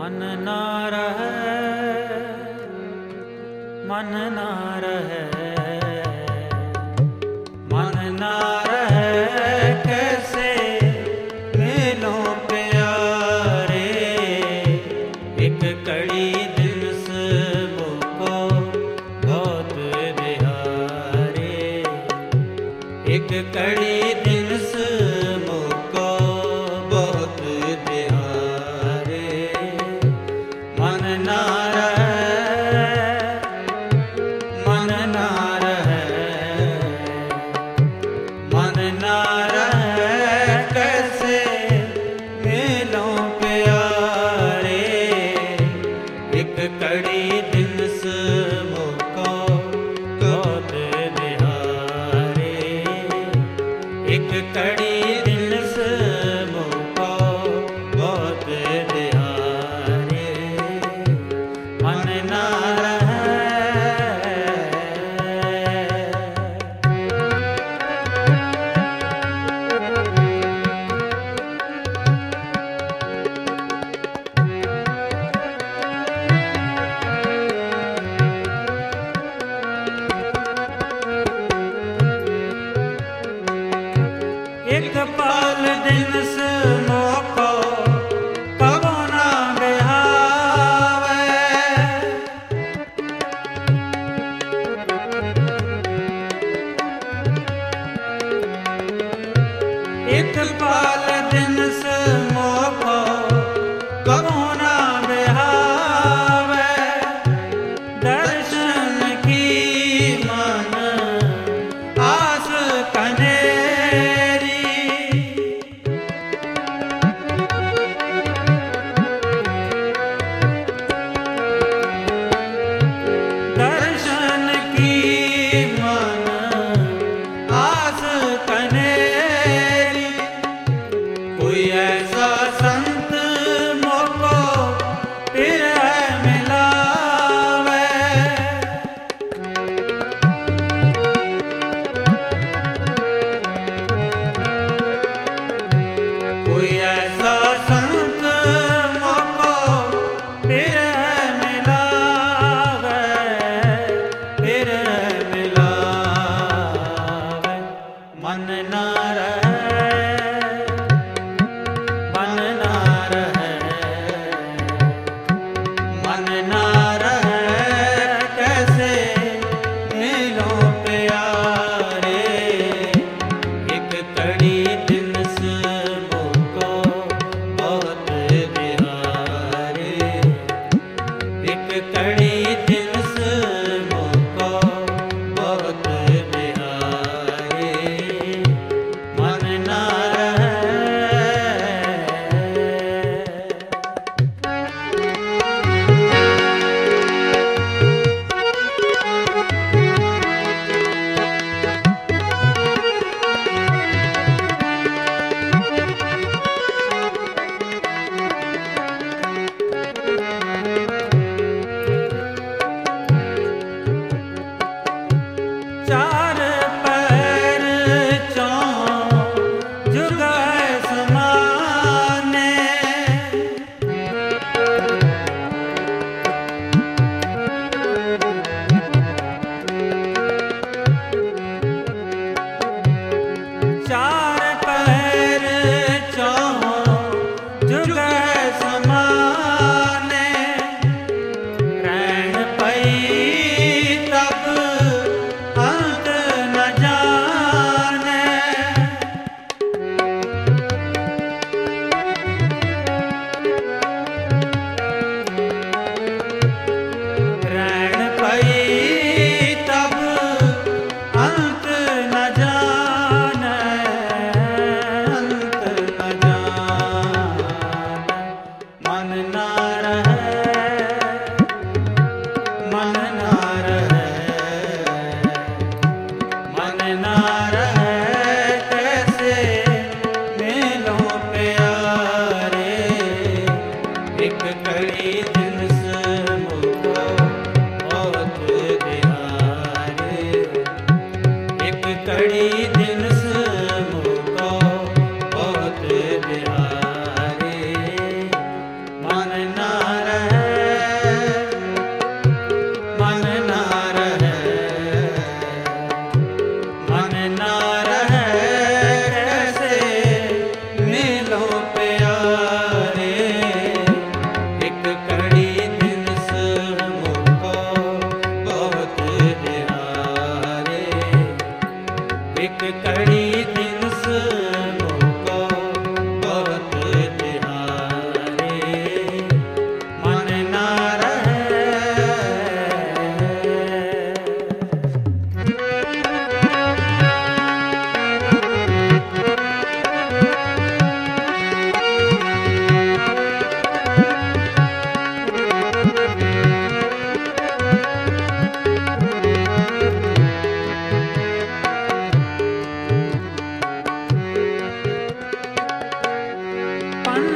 मन ना रहे, मन ना रहे, मन ना रहे, कैसे मिलो प्यारे। एक कड़ी दिन से मुझको बहुत बिहारे, एक कड़ी दिन से मुझको बहुत बिहारे। मन ना रहे, मन ना रहे, मन ना रहे, कैसे मिलो प्यारे। एक कड़ी दिन से मुझको बहुत बिहारे, एक कड़ी दिन से मुझको बहुत बिहारे। मन ना रहे। एक पल दिन से मोको कबो ना बिहावे। एक पल दिन से मोको कबो ना बिहावे। दर्शन की मन आस कने, दर्शन की मन आस कनेरी। कोई ऐसा संत मोको फिर मिलावे। कोई ऐसा संत मोको फिर मन ना रहे, मन ना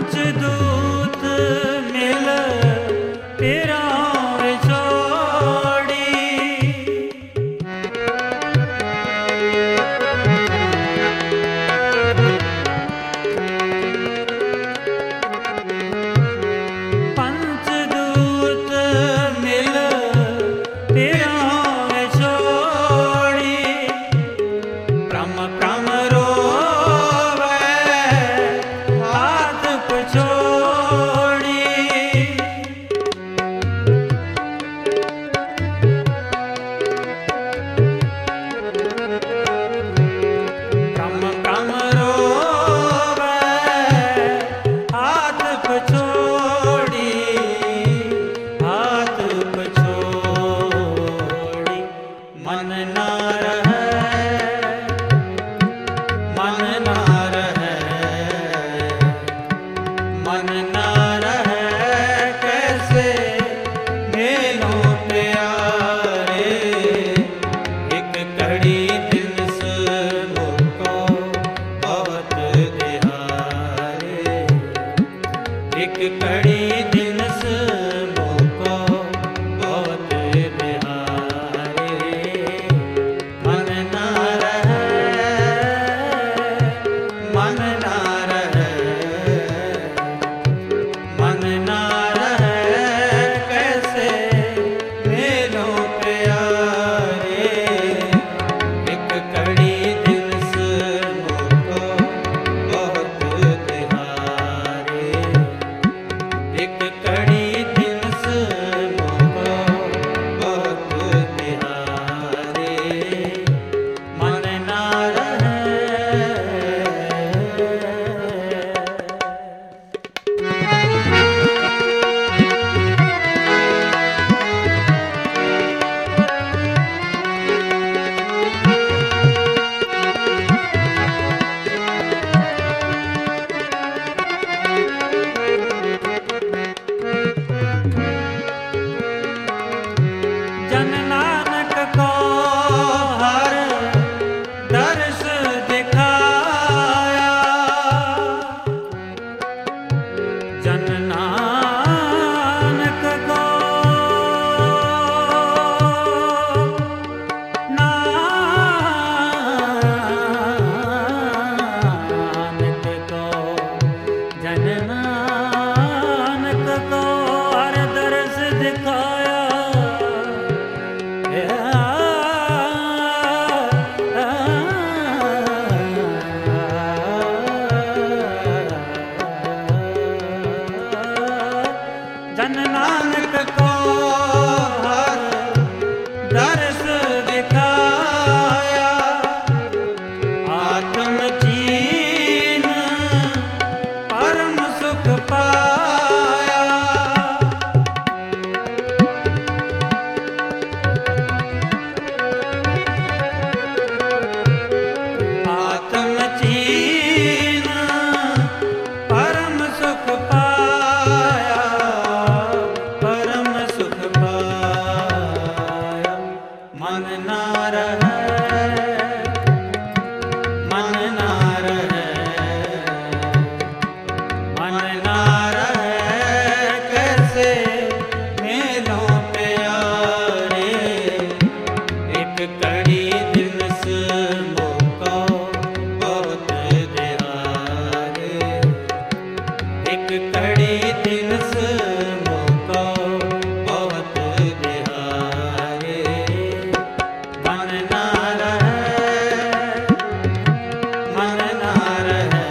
पंचदूत मिल पिरां छोड़ी। पंचदूत मिल पिरां छोड़ी। प्रम प्रम रोवे हाथ पछोड़ी। प्रम प्रम रोवे हाथ पछोड़ी। हाथ पछोड़ी मन ना रहे। मन ना रहे। मन ना रहे कैसे मेलों प्यारे। एक कड़ी दिन से मुझको बहुत दिहारे। एक कड़ी दिन से मुझको बहुत दिहारे। मन ना रहे। मन ना रहे। मन ना रहे कैसे मेलों प्यारे। एक कड़ी दिन से मुझको बहुत दिहारे। एक कड़ी दिन से मुझको बहुत दिहारे। मन ना रहे। जन नानक को हर दर्श दिखाया। जन नानक को नानक को जन नानक को हर दर्श दिखाया। जन नानक को हर दर्श दिखाया। आत्म चीन परम सुख पाया। आत्म चीन परम सुख पाया। परम सुख पाया। मन ना रहे। मन ना रहे। मन ना रहे कैसे मेलों प्यारे। एक कड़ी दिन से मुझको बहुत दिहारे। एक कड़ी दिन से मुझको बहुत दिहारे। मन ना रहे। मन ना रहे।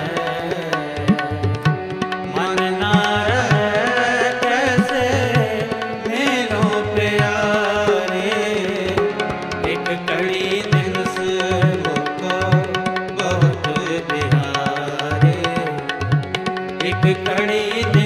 मन ना रहे कैसे मेलों प्यारे। एक कड़ी दिन से मुझको बहुत दिहारे। एक कड़ी